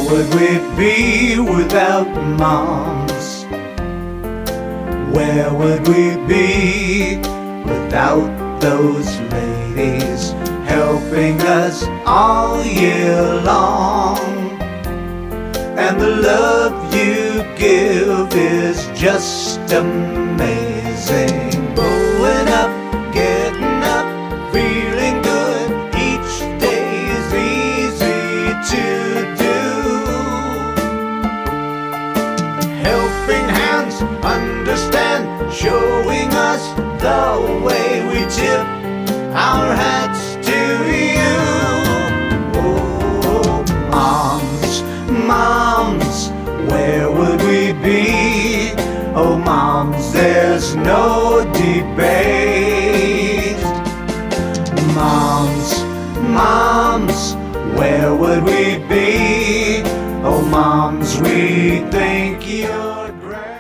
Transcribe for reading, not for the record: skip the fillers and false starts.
would we be without moms? Where would we be without those ladies helping us all year long? And the love you give is just amazing. Growing up, getting up, feeling good, each day is easy to do. Helping hands, understand, showing us the way we tip our hats to you. Oh, moms, moms, where would we be? Oh, moms, there's no debate. Moms, moms, where would we be? Oh, moms, we think you're great.